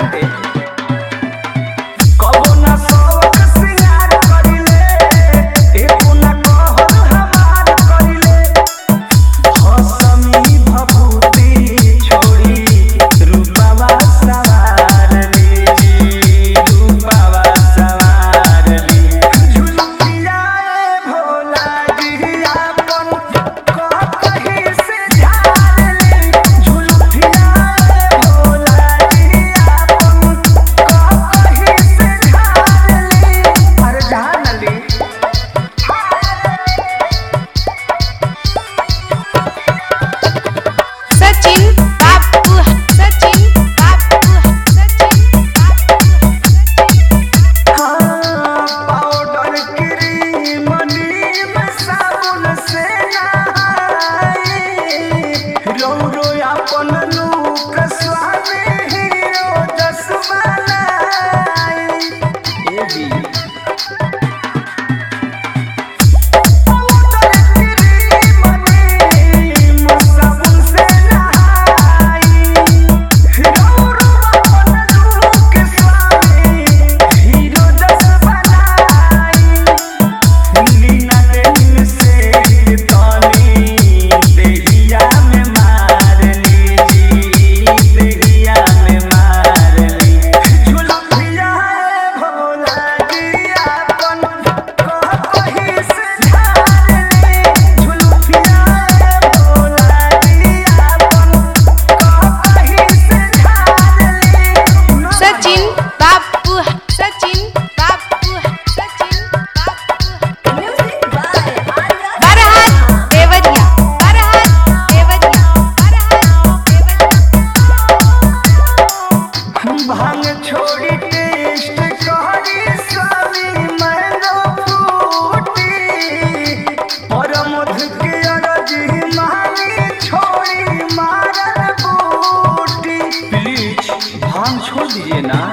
ध्यान दे। कबो ना शौक सिंगार करिले, एको ना कहल हमार करिले। हसमी भभूति छोड़ी रूपावा सवार ली, रूपावा सवार ली। झुलुकिया भोला जी आपन कहीं से झाड़ ली। झुलुकिया भोला जी आपन कहीं से झाड़ ली। अरे झाड़ न ली। सचिन बापू, सचिन बापू, सचिन पाउडर क्रीम नीम साबुन से नहाई। रौरो अपन लूक स्वामी हीरो जस बनाई। ए जी पाउडर क्रीम नीम साबुन से नहाई। रौरो अपन लूक स्वामी हीरो जस बनाई। लीना दिन से तनी देहिया में मार ली जी, देहिया में मार ली। झुलुकिया भोला जी आपन कहीं से झाड़ ली। झुलुकिया भोला जी आपन कहीं से झाड़ ली। सचिन बापू, सचिन बापू, सचिन बापू। Music by Arya बरहात Deoria, बरहात Deoria, बरहात Deoria. भांग छोड़ी टेस्ट करी स्वामी मैंगो फ्रूटी। परमध के अरजी मानी छोड़ी मारल बूटी। प्लीज भांग छोड़ दीजिए ना।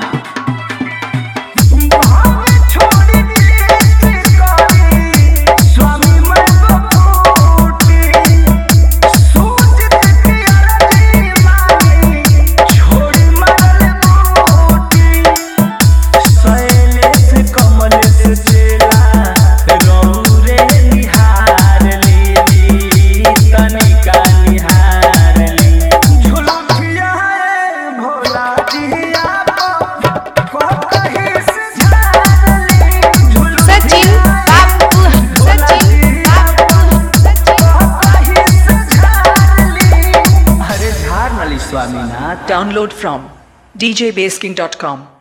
भांग छोड़ी टेस्ट करी स्वामी मैंगो फ्रूटी। सूझत के अरजी मानी छोड़ी मारल बूटी। शैलेश कमलेश चेला रौरे निहार ली, तनिका निहार ली। झुलुकिया भोला जी आपन कहीं से झाड़ ली। सचिन बापू, सचिन बापू, सचिन कहीं से झाड़ ली। अरे झाड़ न ली स्वामीनाथ। Download from djbasking.com.